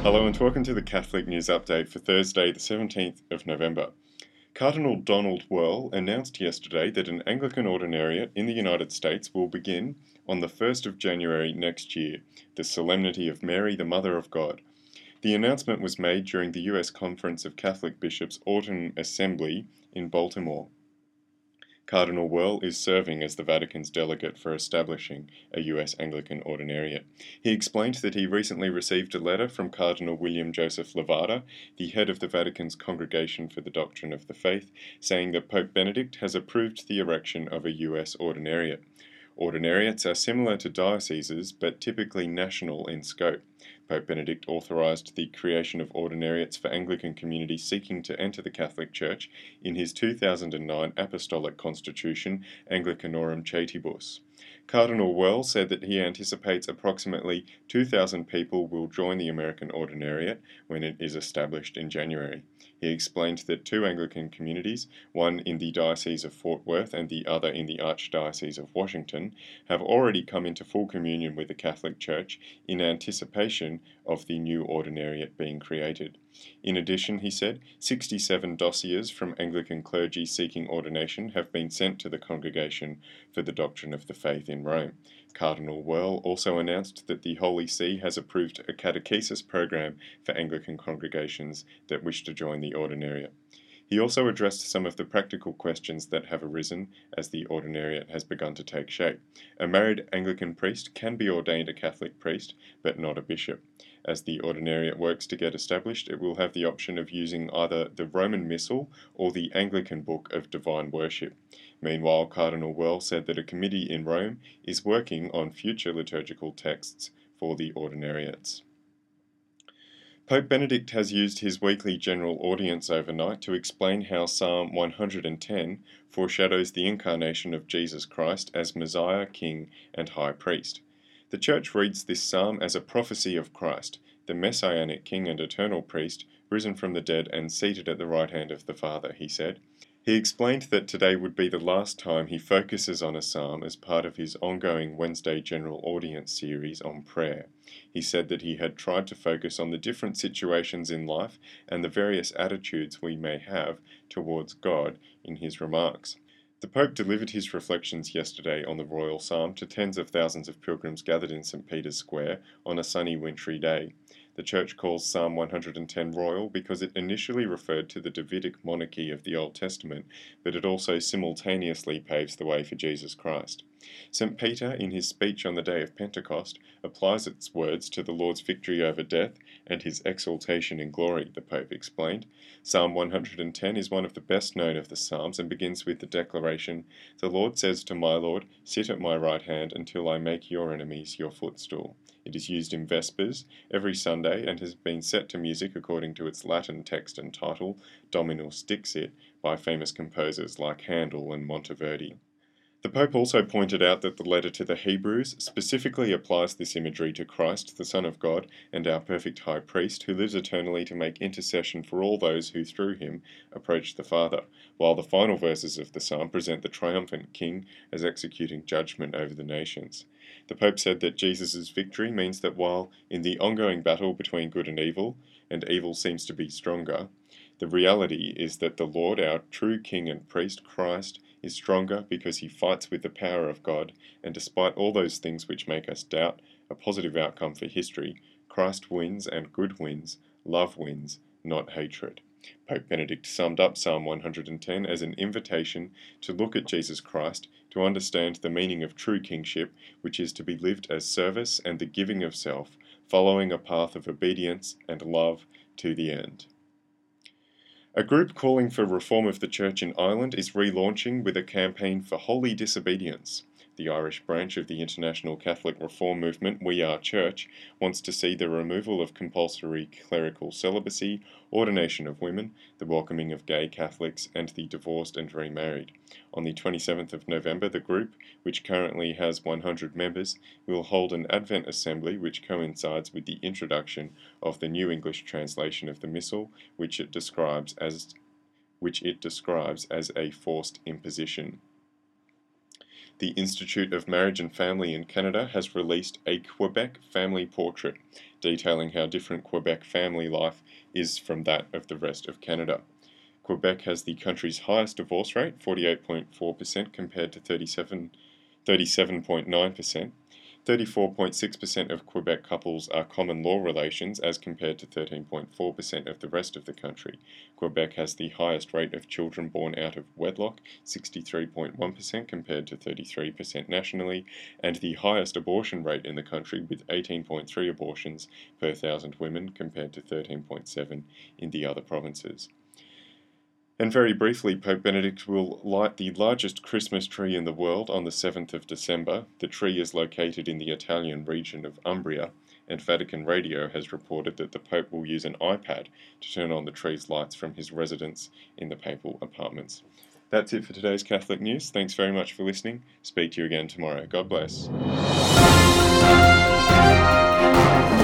Hello and welcome to the Catholic News Update for Thursday, the 17th of November. Cardinal Donald Wuerl announced yesterday that an Anglican ordinariate in the United States will begin on the 1st of January next year, the Solemnity of Mary, the Mother of God. The announcement was made during the U.S. Conference of Catholic Bishops' Autumn Assembly in Baltimore. Cardinal Wuerl is serving as the Vatican's delegate for establishing a U.S. Anglican ordinariate. He explained that he recently received a letter from Cardinal William Joseph Levada, the head of the Vatican's Congregation for the Doctrine of the Faith, saying that Pope Benedict has approved the erection of a U.S. ordinariate. Ordinariates are similar to dioceses, but typically national in scope. Pope Benedict authorized the creation of ordinariates for Anglican communities seeking to enter the Catholic Church in his 2009 Apostolic Constitution, Anglicanorum Caetibus. Cardinal Wuerl said that he anticipates approximately 2,000 people will join the American Ordinariate when it is established in January. He explained that two Anglican communities, one in the Diocese of Fort Worth and the other in the Archdiocese of Washington, have already come into full communion with the Catholic Church in anticipation of the new ordinariate being created. In addition, he said, 67 dossiers from Anglican clergy seeking ordination have been sent to the Congregation for the Doctrine of the Faith in Rome. Cardinal Wuerl also announced that the Holy See has approved a catechesis program for Anglican congregations that wish to join the ordinariate. He also addressed some of the practical questions that have arisen as the ordinariate has begun to take shape. A married Anglican priest can be ordained a Catholic priest, but not a bishop. As the ordinariate works to get established, it will have the option of using either the Roman Missal or the Anglican Book of Divine Worship. Meanwhile, Cardinal Wuerl said that a committee in Rome is working on future liturgical texts for the ordinariates. Pope Benedict has used his weekly general audience overnight to explain how Psalm 110 foreshadows the incarnation of Jesus Christ as Messiah, King, and High Priest. The Church reads this psalm as a prophecy of Christ, the Messianic King and eternal Priest, risen from the dead and seated at the right hand of the Father, he said. He explained that today would be the last time he focuses on a psalm as part of his ongoing Wednesday General Audience series on prayer. He said that he had tried to focus on the different situations in life and the various attitudes we may have towards God in his remarks. The Pope delivered his reflections yesterday on the Royal Psalm to tens of thousands of pilgrims gathered in St. Peter's Square on a sunny wintry day. The Church calls Psalm 110 royal because it initially referred to the Davidic monarchy of the Old Testament, but it also simultaneously paves the way for Jesus Christ. St. Peter, in his speech on the day of Pentecost, applies its words to the Lord's victory over death and his exaltation in glory, the Pope explained. Psalm 110 is one of the best known of the Psalms and begins with the declaration, "The Lord says to my Lord, sit at my right hand until I make your enemies your footstool." It is used in Vespers every Sunday and has been set to music according to its Latin text and title, Dominus Dixit, by famous composers like Handel and Monteverdi. The Pope also pointed out that the letter to the Hebrews specifically applies this imagery to Christ, the Son of God, and our perfect High Priest, who lives eternally to make intercession for all those who through him approach the Father, while the final verses of the psalm present the triumphant King as executing judgment over the nations. The Pope said that Jesus' victory means that while in the ongoing battle between good and evil seems to be stronger, the reality is that the Lord, our true King and Priest, Christ, is stronger because he fights with the power of God, and despite all those things which make us doubt a positive outcome for history, Christ wins and good wins, love wins, not hatred. Pope Benedict summed up Psalm 110 as an invitation to look at Jesus Christ, to understand the meaning of true kingship, which is to be lived as service and the giving of self, following a path of obedience and love to the end. A group calling for reform of the Church in Ireland is relaunching with a campaign for holy disobedience. The Irish branch of the international Catholic reform movement, We Are Church, wants to see the removal of compulsory clerical celibacy, ordination of women, the welcoming of gay Catholics, and the divorced and remarried. On the 27th of November, the group, which currently has 100 members, will hold an Advent Assembly which coincides with the introduction of the New English translation of the Missal, which it describes as a forced imposition. The Institute of Marriage and Family in Canada has released a Quebec family portrait. detailing how different Quebec family life is from that of the rest of Canada. Quebec has the country's highest divorce rate, 48.4% compared to 37.9%. 34.6% of Quebec couples are common law relations as compared to 13.4% of the rest of the country. Quebec has the highest rate of children born out of wedlock, 63.1% compared to 33% nationally, and the highest abortion rate in the country with 18.3 abortions per 1,000 women compared to 13.7 in the other provinces. And very briefly, Pope Benedict will light the largest Christmas tree in the world on the 7th of December. The tree is located in the Italian region of Umbria, and Vatican Radio has reported that the Pope will use an iPad to turn on the tree's lights from his residence in the papal apartments. That's it for today's Catholic News. Thanks very much for listening. Speak to you again tomorrow. God bless.